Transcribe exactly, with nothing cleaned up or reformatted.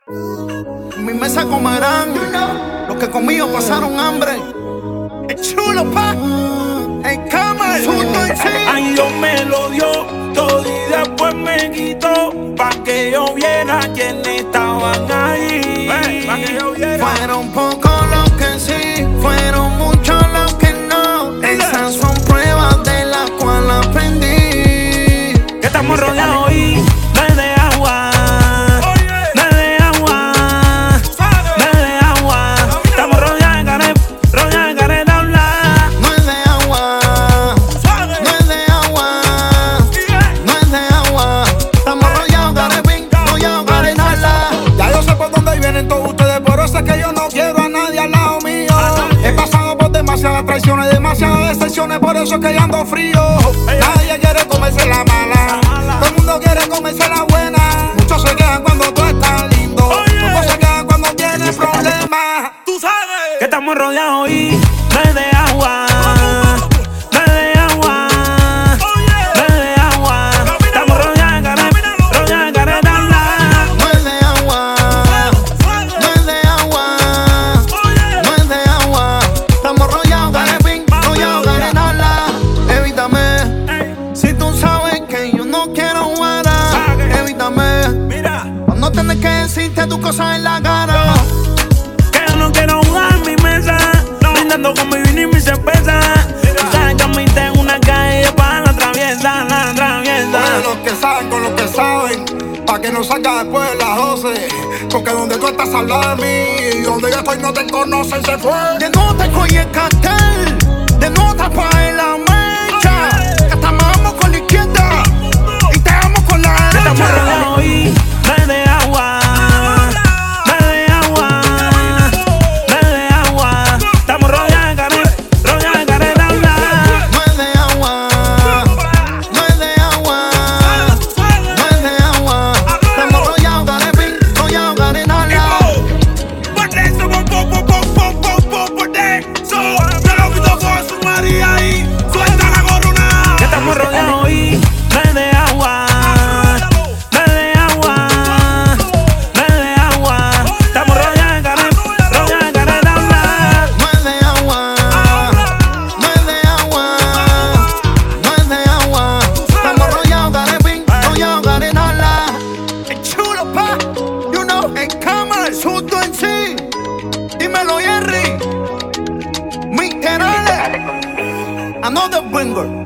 En mi mesa comerán los que conmigo pasaron hambre. Es chulo, pa. El cama, el junto en sí. Ay, Dios me lo dio todo y después me quitó, pa' que yo viera quiénes estaban ahí. Hey, pa' que yo viera. Fueron pocos los que sí, fueron muchos los que no. Esas son pruebas de las cuales aprendí Que estamos rodeados y no es de agua. No es de agua. No es de agua. Estamos rodeados de caret, rodeados de careta blanca. No es de agua, no es de agua, no es de agua. Estamos rodeados de arepín, rodeados de arenala. Ya yo sé por dónde vienen todos ustedes, por eso es que yo no quiero a nadie al lado mío. He pasado por demasiadas traiciones, demasiadas decepciones, por eso es que yo ando frío. Nadie quiere comerse la mala, todo el mundo quiere comerse la buena. Muchos se quedan cuando tú estás lindo, pocos se quedan cuando tienes problemas. Tú sabes que estamos rodeados y no es de agua. No es de agua. No es de agua. Estamos rodeados de caret, rodeados de careta blanca. No es de agua, no es de agua, no es de agua. Estamos rodeados de arepín, rodeados de arenala. Evítame, si tú sabes que yo no quiero jugar. Evítame, Mira, cuando tienes que decirte tus cosas en la cara. que yo no quiero jugar en mi mesa, brindando con mi vino y mi cerveza. Tú sabes que a mí tengo una calle para la traviesa, la traviesa. Oye, los que saben con los que saben, pa' que no salga después de las doce. Porque donde tú estás hablas de mí, y donde yo estoy no te conocen, se fue. De nota con el cartel, de nota para la mecha. Que te amamos con la izquierda y te amo con la Que estamos derecha. rodeados y no es de agua. No es de agua. No es de agua. Estamos rodeados de caret, rodeados de careta blanca. No es de agua, no es de agua, no es de agua. Estamos rodeados de arepín, rodeados de arenala. Por eso, por, por, por, por, por, por, por eso. Te lo quito por su María y suelta la corona. Que estamos rodeados y no es de agua. No es de agua. No es de agua. Estamos rodeados de caret, rodeados de careta blanca. No es de agua, no es de agua, no es de agua. Estamos rodeados de arepín, rodeados de arenala. Es chulo, pa, you know, el cama, el susto en sí. Dímelo, Jerry. Mister Ale, another banger.